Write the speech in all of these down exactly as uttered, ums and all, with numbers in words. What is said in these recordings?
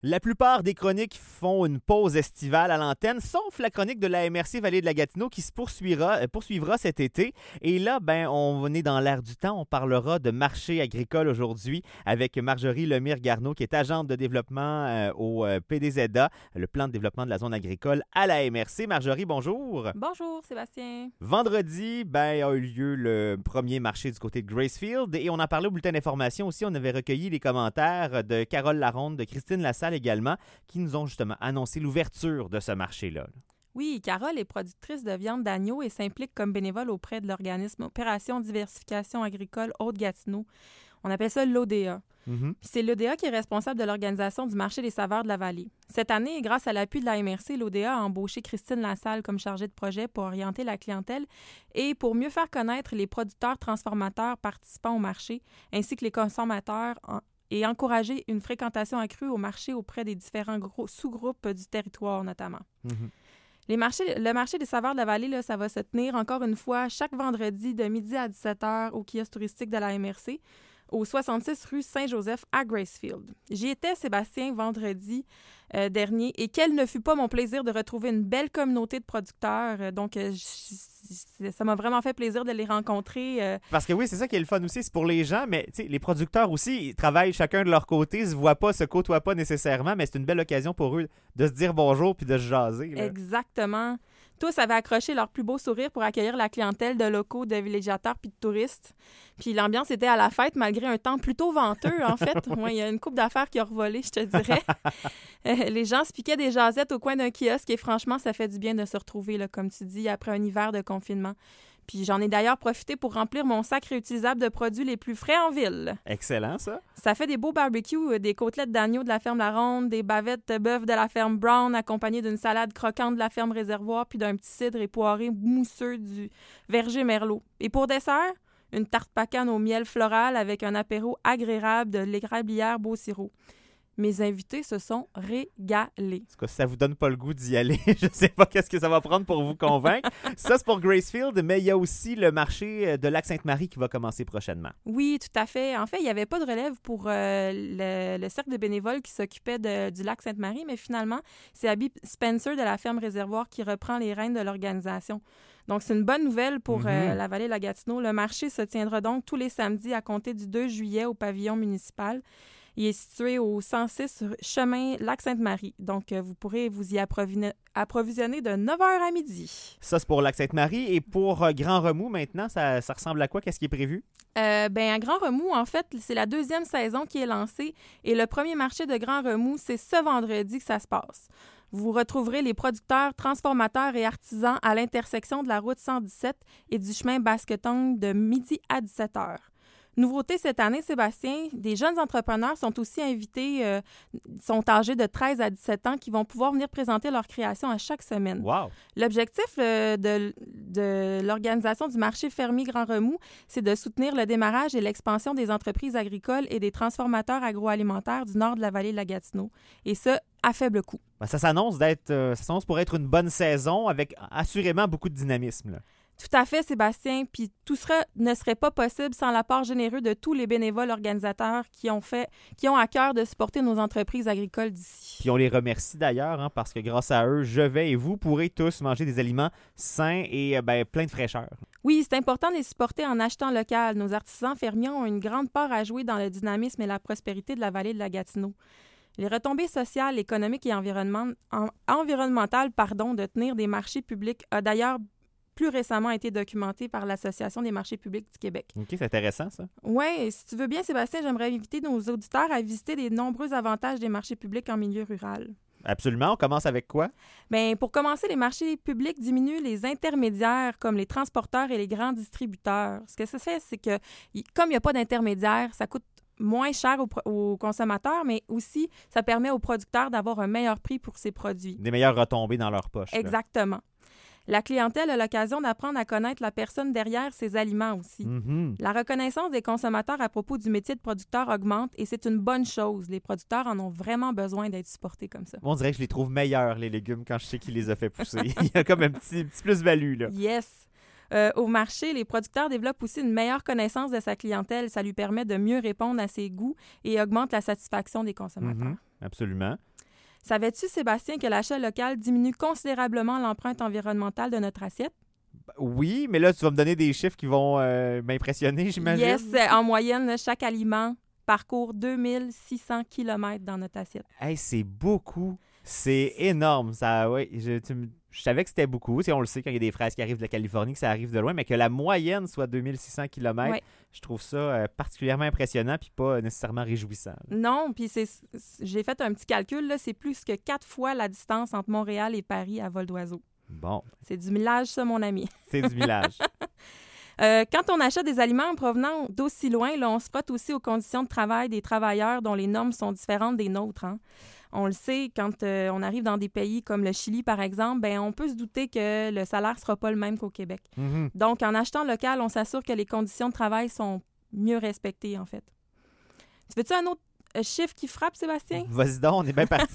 La plupart des chroniques font une pause estivale à l'antenne, sauf la chronique de la M R C Vallée de la Gatineau qui se poursuivra, euh, poursuivra cet été. Et là, ben, on est dans l'air du temps. On parlera de marché agricole aujourd'hui avec Marjorie Lemire-Garneau, qui est agente de développement euh, au euh, P D Z A, le plan de développement de la zone agricole à la M R C. Marjorie, bonjour. Bonjour, Sébastien. Vendredi, ben, a eu lieu le premier marché du côté de Gracefield et on en parlait au bulletin d'information aussi. On avait recueilli les commentaires de Carole Laronde, de Christine Lassalle également, qui nous ont justement annoncé l'ouverture de ce marché-là. Oui, Carole est productrice de viande d'agneau et s'implique comme bénévole auprès de l'organisme Opération Diversification Agricole Haute-Gatineau. On appelle ça l'O D A. Mm-hmm. Puis c'est l'O D A qui est responsable de l'organisation du marché des saveurs de la vallée. Cette année, grâce à l'appui de la M R C, l'O D A a embauché Christine Lassalle comme chargée de projet pour orienter la clientèle et pour mieux faire connaître les producteurs transformateurs participant au marché, ainsi que les consommateurs en et encourager une fréquentation accrue au marché auprès des différents gros sous-groupes du territoire, notamment. Mm-hmm. Les marchés, le marché des saveurs de la vallée, là, ça va se tenir encore une fois chaque vendredi de midi à dix-sept heures au kiosque touristique de la M R C, au soixante-six rue Saint-Joseph à Gracefield. J'y étais, Sébastien, vendredi euh, dernier, et quel ne fut pas mon plaisir de retrouver une belle communauté de producteurs. Euh, donc, euh, j- ça m'a vraiment fait plaisir de les rencontrer. Euh. Parce que oui, c'est ça qui est le fun aussi, c'est pour les gens, mais les producteurs aussi, ils travaillent chacun de leur côté, se voient pas, se côtoient pas nécessairement, mais c'est une belle occasion pour eux de se dire bonjour puis de se jaser. Là. Exactement. Tous avaient accroché leur plus beau sourire pour accueillir la clientèle de locaux, de villégiateurs puis de touristes. Puis l'ambiance était à la fête malgré un temps plutôt venteux, en fait. Oui. Ouais, il y a une couple d'affaires qui a revolé, je te dirais. euh, les gens se piquaient des jasettes au coin d'un kiosque et franchement, ça fait du bien de se retrouver, là, comme tu dis, après un hiver de confinement. Puis j'en ai d'ailleurs profité pour remplir mon sac réutilisable de produits les plus frais en ville. Excellent, ça. Ça fait des beaux barbecues, des côtelettes d'agneau de la ferme La Ronde, des bavettes de bœuf de la ferme Brown, accompagnées d'une salade croquante de la ferme Réservoir, puis d'un petit cidre époiré mousseux du verger Merlot. Et pour dessert, une tarte pacane au miel floral avec un apéro agréable de l'égrablière Beau Sirop. Mes invités se sont régalés. En tout cas, si ça vous donne pas le goût d'y aller, je sais pas qu'est-ce que ça va prendre pour vous convaincre. Ça, c'est pour Gracefield, mais il y a aussi le marché de Lac-Sainte-Marie qui va commencer prochainement. Oui, tout à fait. En fait, il n'y avait pas de relève pour euh, le, le cercle de bénévoles qui s'occupait de, du Lac-Sainte-Marie, mais finalement, c'est Abby Spencer de la ferme Réservoir qui reprend les rênes de l'organisation. Donc, c'est une bonne nouvelle pour Mm-hmm. euh, la vallée de la Gatineau. Le marché se tiendra donc tous les samedis à compter du deux juillet au pavillon municipal. Il est situé au cent six chemin Lac-Sainte-Marie. Donc, euh, vous pourrez vous y approvisionner, approvisionner de neuf heures à midi. Ça, c'est pour Lac-Sainte-Marie. Et pour euh, Grand Remous, maintenant, ça, ça ressemble à quoi? Qu'est-ce qui est prévu? Euh, ben, à Grand Remous, en fait, c'est la deuxième saison qui est lancée et le premier marché de Grand Remous, c'est ce vendredi que ça se passe. Vous retrouverez les producteurs, transformateurs et artisans à l'intersection de la route cent dix-sept et du chemin Basquetong de midi à dix-sept heures. Nouveauté cette année, Sébastien, des jeunes entrepreneurs sont aussi invités, euh, sont âgés de treize à dix-sept ans, qui vont pouvoir venir présenter leur création à chaque semaine. Wow! L'objectif euh, de, de l'organisation du marché fermier Grand Remous, c'est de soutenir le démarrage et l'expansion des entreprises agricoles et des transformateurs agroalimentaires du nord de la vallée de la Gatineau, et ce, à faible coût. Ben, ça s'annonce d'être, euh, ça s'annonce pour être une bonne saison avec assurément beaucoup de dynamisme, là. Tout à fait, Sébastien. Puis tout cela ne serait pas possible sans l'apport généreux de tous les bénévoles organisateurs qui ont fait, qui ont à cœur de supporter nos entreprises agricoles d'ici. Puis on les remercie d'ailleurs, hein, parce que grâce à eux, je vais et vous pourrez tous manger des aliments sains et euh, ben, pleins de fraîcheur. Oui, c'est important de les supporter en achetant local. Nos artisans fermiers ont une grande part à jouer dans le dynamisme et la prospérité de la vallée de la Gatineau. Les retombées sociales, économiques et environnement, en, environnementales pardon, de tenir des marchés publics a d'ailleurs plus récemment été documenté par l'Association des marchés publics du Québec. OK, c'est intéressant, ça. Oui, si tu veux bien, Sébastien, j'aimerais inviter nos auditeurs à visiter les nombreux avantages des marchés publics en milieu rural. Absolument. On commence avec quoi? Bien, pour commencer, les marchés publics diminuent les intermédiaires comme les transporteurs et les grands distributeurs. Ce que ça fait, c'est que comme il n'y a pas d'intermédiaires, ça coûte moins cher aux, aux consommateurs, mais aussi, ça permet aux producteurs d'avoir un meilleur prix pour ses produits. Des meilleures retombées dans leur poche. Exactement. Là. La clientèle a l'occasion d'apprendre à connaître la personne derrière ses aliments aussi. Mm-hmm. La reconnaissance des consommateurs à propos du métier de producteur augmente et c'est une bonne chose. Les producteurs en ont vraiment besoin d'être supportés comme ça. On dirait que je les trouve meilleurs, les légumes, quand je sais qui les a fait pousser. Il y a comme un petit, petit plus-value, là. Yes! Euh, au marché, les producteurs développent aussi une meilleure connaissance de sa clientèle. Ça lui permet de mieux répondre à ses goûts et augmente la satisfaction des consommateurs. Mm-hmm. Absolument. Savais-tu, Sébastien, que l'achat local diminue considérablement l'empreinte environnementale de notre assiette? Oui, mais là, tu vas me donner des chiffres qui vont euh, m'impressionner, j'imagine. Yes, en moyenne, chaque aliment parcourt deux mille six cents kilomètres dans notre assiette. Hey, c'est beaucoup. C'est énorme. Ça, ouais, je, tu me- je savais que c'était beaucoup. Tu sais, on le sait quand il y a des fraises qui arrivent de la Californie, que ça arrive de loin, mais que la moyenne soit deux mille six cents kilomètres, Ouais. je trouve ça euh, particulièrement impressionnant puis pas nécessairement réjouissant. Non, puis c'est, c'est- j'ai fait un petit calcul, là, c'est plus que quatre fois la distance entre Montréal et Paris à vol d'oiseau. Bon, C'est du millage, ça, mon ami. c'est du village. Euh, quand on achète des aliments en provenant d'aussi loin, là, on se frotte aussi aux conditions de travail des travailleurs dont les normes sont différentes des nôtres. Hein. On le sait, quand euh, on arrive dans des pays comme le Chili, par exemple, ben, on peut se douter que le salaire ne sera pas le même qu'au Québec. Mhm. Donc, en achetant local, on s'assure que les conditions de travail sont mieux respectées, en fait. Tu veux-tu un autre euh, chiffre qui frappe, Sébastien? Vas-y donc, on est bien parti.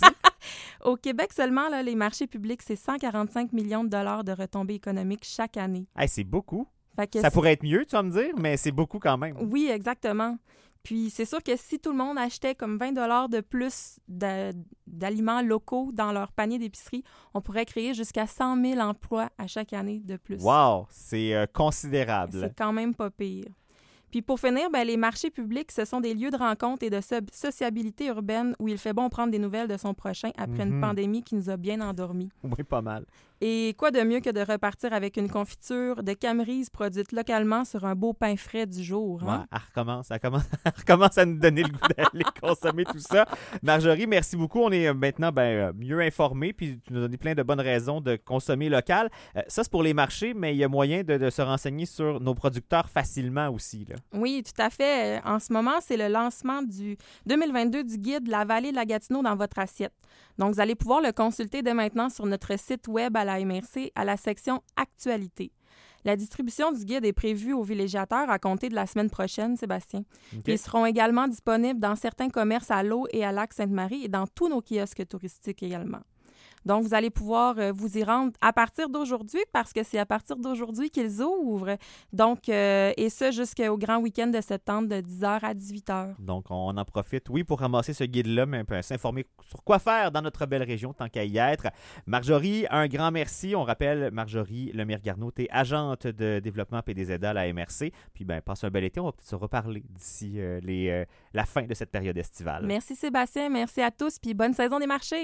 Au Québec seulement, là, les marchés publics, c'est cent quarante-cinq millions de dollars de retombées économiques chaque année. Hey, c'est beaucoup. Fait que Ça c'est- pourrait être mieux, tu vas me dire, mais c'est beaucoup quand même. Oui, exactement. Puis c'est sûr que si tout le monde achetait comme vingt dollars de plus d'a- d'aliments locaux dans leur panier d'épicerie, on pourrait créer jusqu'à cent mille emplois à chaque année de plus. Wow, c'est euh, considérable. C'est quand même pas pire. Puis pour finir, ben, les marchés publics, ce sont des lieux de rencontre et de so- sociabilité urbaine où il fait bon prendre des nouvelles de son prochain après Mhm. une pandémie qui nous a bien endormis. Oui, pas mal. Et quoi de mieux que de repartir avec une confiture de camerise produite localement sur un beau pain frais du jour. Hein? Ouais, elle recommence, elle commence, elle recommence à nous donner le goût d'aller consommer tout ça. Marjorie, merci beaucoup. On est euh, maintenant ben, euh, mieux informés, puis tu nous as donné plein de bonnes raisons de consommer local. Euh, ça, c'est pour les marchés, mais il y a moyen de, de se renseigner sur nos producteurs facilement aussi. Là. Oui, tout à fait. Euh, En ce moment, c'est le lancement du deux mille vingt-deux du guide La vallée de la Gatineau dans votre assiette. Donc, vous allez pouvoir le consulter dès maintenant sur notre site web à la M R C à la section Actualité. La distribution du guide est prévue aux villégiateurs à compter de la semaine prochaine, Sébastien. OK? Ils seront également disponibles dans certains commerces à l'eau et à Lac-Sainte-Marie et dans tous nos kiosques touristiques également. Donc, vous allez pouvoir euh, vous y rendre à partir d'aujourd'hui parce que c'est à partir d'aujourd'hui qu'ils ouvrent. Donc, euh, et ça jusqu'au grand week-end de septembre de dix heures à dix-huit heures. Donc, on en profite, oui, pour ramasser ce guide-là, mais euh, s'informer sur quoi faire dans notre belle région, tant qu'à y être. Marjorie, un grand merci. On rappelle, Marjorie Lemire-Garneau, tu es agente de développement P D Z A à la M R C. Puis, ben, passe un bel été. On va peut-être se reparler d'ici euh, les, euh, la fin de cette période estivale. Merci Sébastien, merci à tous, puis bonne saison des marchés!